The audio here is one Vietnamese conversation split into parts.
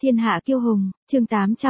Thiên hạ kiêu hùng, chương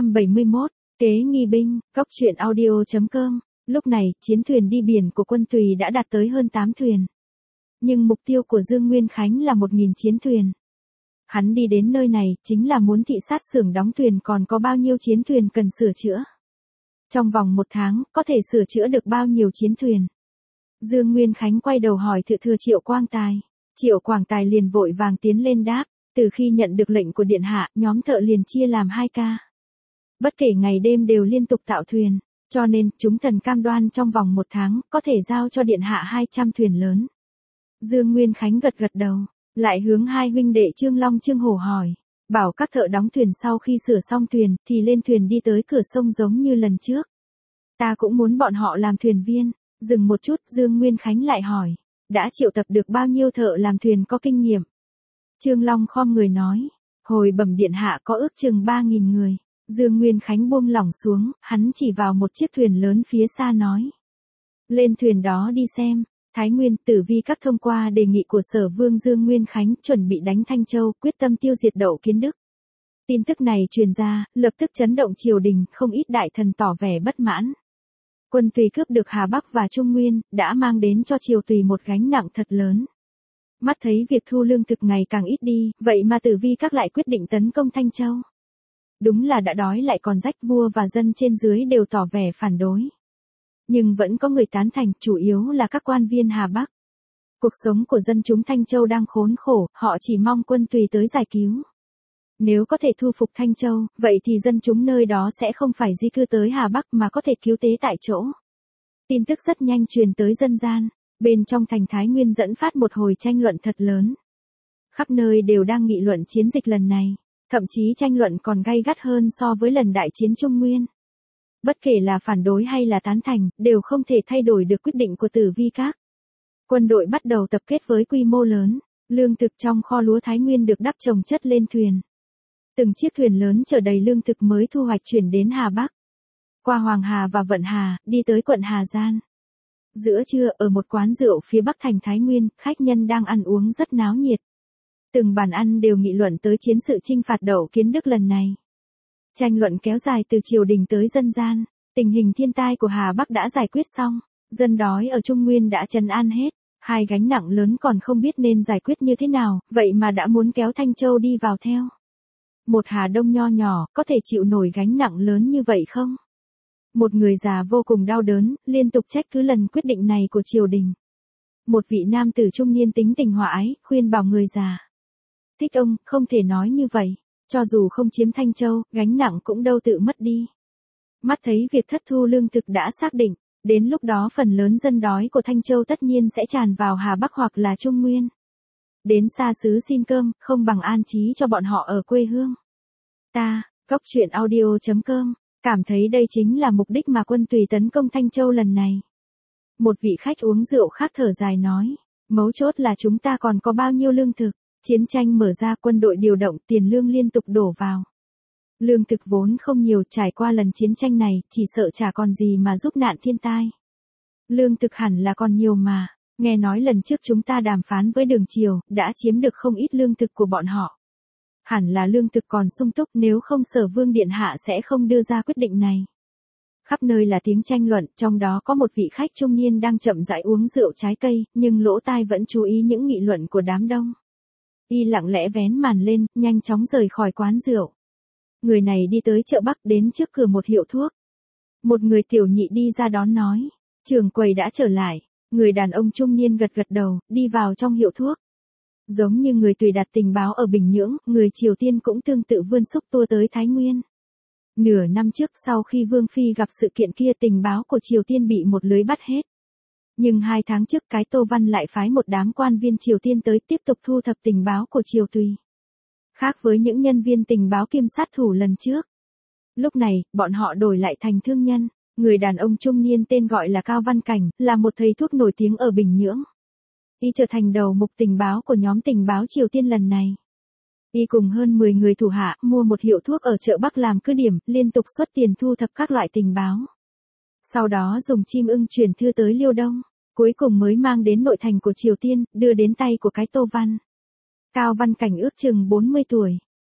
871, kế nghi binh, góc truyện audio.com. Lúc này, chiến thuyền đi biển của quân Tùy đã đạt tới hơn 8 thuyền. Nhưng mục tiêu của Dương Nguyên Khánh là 1.000 chiến thuyền. Hắn đi đến nơi này chính là muốn thị sát xưởng đóng thuyền còn có bao nhiêu chiến thuyền cần sửa chữa. Trong vòng 1 tháng, có thể sửa chữa được bao nhiêu chiến thuyền. Dương Nguyên Khánh quay đầu hỏi Thự Thừa Triệu Quang Tài. Triệu Quang Tài liền vội vàng tiến lên đáp. Từ khi nhận được lệnh của Điện Hạ, nhóm thợ liền chia làm 2 ca. Bất kể ngày đêm đều liên tục tạo thuyền, cho nên chúng thần cam đoan trong vòng 1 tháng có thể giao cho Điện Hạ 200 thuyền lớn. Dương Nguyên Khánh gật gật đầu, lại hướng 2 huynh đệ Trương Long Trương Hổ hỏi, bảo các thợ đóng thuyền sau khi sửa xong thuyền thì lên thuyền đi tới cửa sông giống như lần trước. Ta cũng muốn bọn họ làm thuyền viên. Dừng một chút, Dương Nguyên Khánh lại hỏi, đã triệu tập được bao nhiêu thợ làm thuyền có kinh nghiệm? Trương Long khom người nói, hồi bẩm Điện Hạ có ước chừng 3.000 người. Dương Nguyên Khánh buông lỏng xuống, hắn chỉ vào một chiếc thuyền lớn phía xa nói. Lên thuyền đó đi xem. Thái Nguyên, Tử Vi các thông qua đề nghị của Sở Vương Dương Nguyên Khánh chuẩn bị đánh Thanh Châu, quyết tâm tiêu diệt Đậu Kiến Đức. Tin tức này truyền ra, lập tức chấn động triều đình, không ít đại thần tỏ vẻ bất mãn. Quân Tùy cướp được Hà Bắc và Trung Nguyên, đã mang đến cho triều Tùy một gánh nặng thật lớn. Mắt thấy việc thu lương thực ngày càng ít đi, vậy mà Tử Vi các lại quyết định tấn công Thanh Châu. Đúng là đã đói lại còn rách, vua và dân trên dưới đều tỏ vẻ phản đối. Nhưng vẫn có người tán thành, chủ yếu là các quan viên Hà Bắc. Cuộc sống của dân chúng Thanh Châu đang khốn khổ, họ chỉ mong quân Tùy tới giải cứu. Nếu có thể thu phục Thanh Châu, vậy thì dân chúng nơi đó sẽ không phải di cư tới Hà Bắc mà có thể cứu tế tại chỗ. Tin tức rất nhanh truyền tới dân gian. Bên trong thành Thái Nguyên dẫn phát một hồi tranh luận thật lớn. Khắp nơi đều đang nghị luận chiến dịch lần này, thậm chí tranh luận còn gay gắt hơn so với lần đại chiến Trung Nguyên. Bất kể là phản đối hay là tán thành, đều không thể thay đổi được quyết định của Tử Vi các. Quân đội bắt đầu tập kết với quy mô lớn, lương thực trong kho lúa Thái Nguyên được đắp chồng chất lên thuyền. Từng chiếc thuyền lớn chở đầy lương thực mới thu hoạch chuyển đến Hà Bắc. Qua Hoàng Hà và Vận Hà, đi tới quận Hà Giang. Giữa trưa, ở một quán rượu phía bắc thành Thái Nguyên, khách nhân đang ăn uống rất náo nhiệt. Từng bàn ăn đều nghị luận tới chiến sự chinh phạt Đậu Kiến Đức lần này. Tranh luận kéo dài từ triều đình tới dân gian, tình hình thiên tai của Hà Bắc đã giải quyết xong, dân đói ở Trung Nguyên đã trấn an hết, 2 gánh nặng lớn còn không biết nên giải quyết như thế nào, vậy mà đã muốn kéo Thanh Châu đi vào theo. Một Hà Đông nho nhỏ, có thể chịu nổi gánh nặng lớn như vậy không? Một người già vô cùng đau đớn, liên tục trách cứ lần quyết định này của triều đình. Một vị nam tử trung niên tính tình hòa ái, khuyên bảo người già. Thích ông, không thể nói như vậy. Cho dù không chiếm Thanh Châu, gánh nặng cũng đâu tự mất đi. Mắt thấy việc thất thu lương thực đã xác định, đến lúc đó phần lớn dân đói của Thanh Châu tất nhiên sẽ tràn vào Hà Bắc hoặc là Trung Nguyên. Đến xa xứ xin cơm, không bằng an trí cho bọn họ ở quê hương. Ta, góc truyện audio.com, cảm thấy đây chính là mục đích mà quân Tùy tấn công Thanh Châu lần này. Một vị khách uống rượu khác thở dài nói, mấu chốt là chúng ta còn có bao nhiêu lương thực. Chiến tranh mở ra, quân đội điều động, tiền lương liên tục đổ vào. Lương thực vốn không nhiều, trải qua lần chiến tranh này, chỉ sợ chả còn gì mà giúp nạn thiên tai. Lương thực hẳn là còn nhiều mà, nghe nói lần trước chúng ta đàm phán với Đường Triều, đã chiếm được không ít lương thực của bọn họ. Hẳn là lương thực còn sung túc, nếu không Sở Vương Điện Hạ sẽ không đưa ra quyết định này. Khắp nơi là tiếng tranh luận, trong đó có một vị khách trung niên đang chậm rãi uống rượu trái cây, nhưng lỗ tai vẫn chú ý những nghị luận của đám đông. Y lặng lẽ vén màn lên, nhanh chóng rời khỏi quán rượu. Người này đi tới chợ Bắc, đến trước cửa một hiệu thuốc. Một người tiểu nhị đi ra đón nói, trưởng quầy đã trở lại. Người đàn ông trung niên gật gật đầu, đi vào trong hiệu thuốc. Giống như người Tùy đặt tình báo ở Bình Nhưỡng, người Triều Tiên cũng tương tự vươn xúc tua tới Thái Nguyên. Nửa năm trước, sau khi Vương Phi gặp sự kiện kia, tình báo của Triều Tiên bị một lưới bắt hết. Nhưng 2 tháng trước, cái Tô Văn lại phái một đám quan viên Triều Tiên tới tiếp tục thu thập tình báo của Triều Tùy. Khác với những nhân viên tình báo kiêm sát thủ lần trước. Lúc này, bọn họ đổi lại thành thương nhân. Người đàn ông trung niên tên gọi là Cao Văn Cảnh, là một thầy thuốc nổi tiếng ở Bình Nhưỡng. Y trở thành đầu mục tình báo của nhóm tình báo Triều Tiên lần này. Y cùng hơn 10 người thủ hạ mua một hiệu thuốc ở chợ Bắc làm cứ điểm, liên tục xuất tiền thu thập các loại tình báo. Sau đó dùng chim ưng chuyển thư tới Liêu Đông, cuối cùng mới mang đến nội thành của Triều Tiên, đưa đến tay của cái Tô Văn. Cao Văn Cảnh ước chừng 40 tuổi,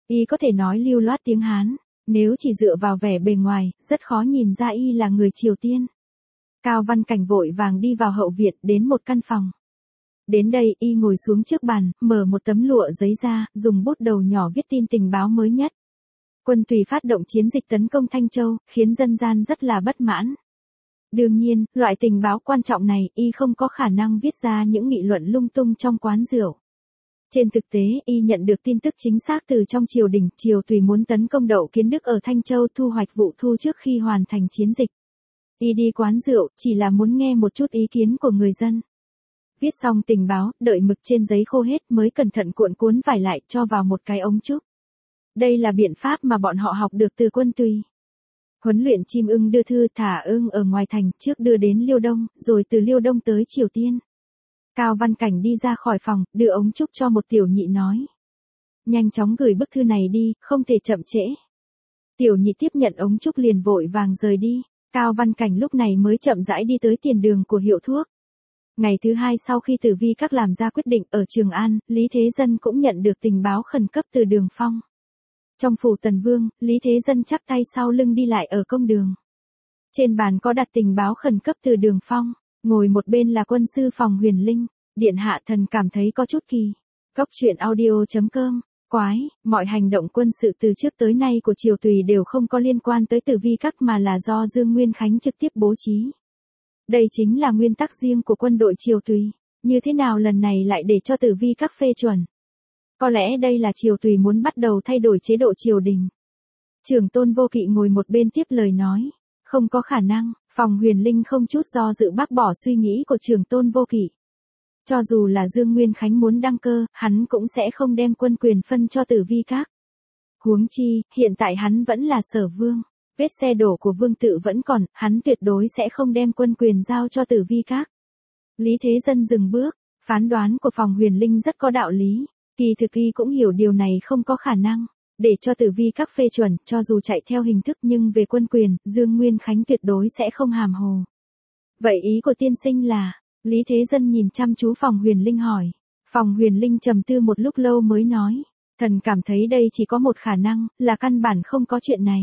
Y có thể nói lưu loát tiếng Hán, nếu chỉ dựa vào vẻ bề ngoài, rất khó nhìn ra Y là người Triều Tiên. Cao Văn Cảnh vội vàng đi vào hậu viện đến một căn phòng. Đến đây Y ngồi xuống trước bàn, mở một tấm lụa giấy ra, dùng bút đầu nhỏ viết tin tình báo mới nhất. Quân Tùy phát động chiến dịch tấn công Thanh Châu, khiến dân gian rất là bất mãn. Đương nhiên, loại tình báo quan trọng này, Y không có khả năng viết ra những nghị luận lung tung trong quán rượu. Trên thực tế, Y nhận được tin tức chính xác từ trong triều đình, Triều Tùy muốn tấn công Đậu Kiến Đức ở Thanh Châu thu hoạch vụ thu trước khi hoàn thành chiến dịch. Y đi quán rượu, chỉ là muốn nghe một chút ý kiến của người dân. Viết xong tình báo, đợi mực trên giấy khô hết mới cẩn thận cuộn cuốn vải lại cho vào một cái ống trúc. Đây là biện pháp mà bọn họ học được từ Quân Tùy. Huấn luyện chim ưng đưa thư thả ưng ở ngoài thành, trước đưa đến Liêu Đông, rồi từ Liêu Đông tới Triều Tiên. Cao Văn Cảnh đi ra khỏi phòng, đưa ống trúc cho một tiểu nhị nói. Nhanh chóng gửi bức thư này đi, không thể chậm trễ. Tiểu nhị tiếp nhận ống trúc liền vội vàng rời đi. Cao Văn Cảnh lúc này mới chậm rãi đi tới tiền đường của hiệu thuốc. Ngày thứ hai sau khi Tử Vi Các làm ra quyết định ở Trường An, Lý Thế Dân cũng nhận được tình báo khẩn cấp từ Đường Phong. Trong phủ Tần Vương, Lý Thế Dân chắp tay sau lưng đi lại ở công đường. Trên bàn có đặt tình báo khẩn cấp từ Đường Phong, ngồi một bên là quân sư Phòng Huyền Linh. Điện hạ thần cảm thấy có chút kỳ. Cốc truyện audio.com. Quái, mọi hành động quân sự từ trước tới nay của Triều Tùy đều không có liên quan tới Tử Vi Các mà là do Dương Nguyên Khánh trực tiếp bố trí. Đây chính là nguyên tắc riêng của quân đội Triều Tùy, như thế nào lần này lại để cho Tử Vi Các phê chuẩn? Có lẽ đây là Triều Tùy muốn bắt đầu thay đổi chế độ triều đình. Trưởng Tôn Vô Kỵ ngồi một bên tiếp lời nói, không có khả năng. Phòng Huyền Linh không chút do dự bác bỏ suy nghĩ của Trưởng Tôn Vô Kỵ. Cho dù là Dương Nguyên Khánh muốn đăng cơ, hắn cũng sẽ không đem quân quyền phân cho Tử Vi Các. Huống chi, hiện tại hắn vẫn là Sở Vương, vết xe đổ của Vương Tự vẫn còn, hắn tuyệt đối sẽ không đem quân quyền giao cho Tử Vi Các. Lý Thế Dân dừng bước, phán đoán của Phòng Huyền Linh rất có đạo lý, kỳ thực Y cũng hiểu điều này không có khả năng, để cho Tử Vi Các phê chuẩn, cho dù chạy theo hình thức nhưng về quân quyền, Dương Nguyên Khánh tuyệt đối sẽ không hàm hồ. Vậy ý của tiên sinh là? Lý Thế Dân nhìn chăm chú Phòng Huyền Linh hỏi. Phòng Huyền Linh trầm tư một lúc lâu mới nói, thần cảm thấy đây chỉ có một khả năng, là căn bản không có chuyện này.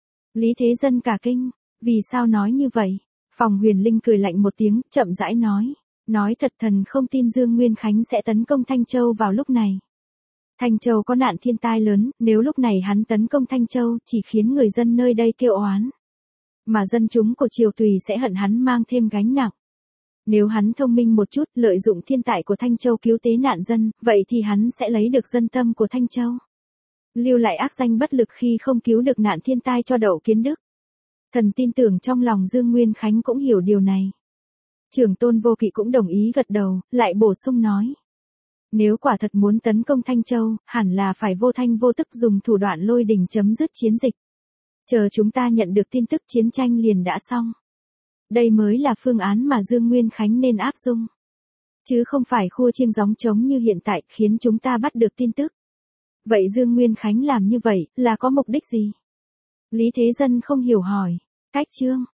Lý Thế Dân cả kinh, vì sao nói như vậy? Phòng Huyền Linh cười lạnh một tiếng, chậm rãi nói thật thần không tin Dương Nguyên Khánh sẽ tấn công Thanh Châu vào lúc này. Thanh Châu có nạn thiên tai lớn, nếu lúc này hắn tấn công Thanh Châu chỉ khiến người dân nơi đây kêu oán. Mà dân chúng của Triều Tùy sẽ hận hắn mang thêm gánh nặng. Nếu hắn thông minh một chút, lợi dụng thiên tài của Thanh Châu cứu tế nạn dân, vậy thì hắn sẽ lấy được dân tâm của Thanh Châu. Lưu lại ác danh bất lực khi không cứu được nạn thiên tai cho Đậu Kiến Đức. Thần tin tưởng trong lòng Dương Nguyên Khánh cũng hiểu điều này. Trưởng Tôn Vô Kỵ cũng đồng ý gật đầu, lại bổ sung nói. Nếu quả thật muốn tấn công Thanh Châu, hẳn là phải vô thanh vô tức dùng thủ đoạn lôi đình chấm dứt chiến dịch. Chờ chúng ta nhận được tin tức chiến tranh liền đã xong. Đây mới là phương án mà Dương Nguyên Khánh nên áp dụng. Chứ không phải khua chiêng gióng trống như hiện tại khiến chúng ta bắt được tin tức. Vậy Dương Nguyên Khánh làm như vậy là có mục đích gì? Lý Thế Dân không hiểu hỏi. Cách chương.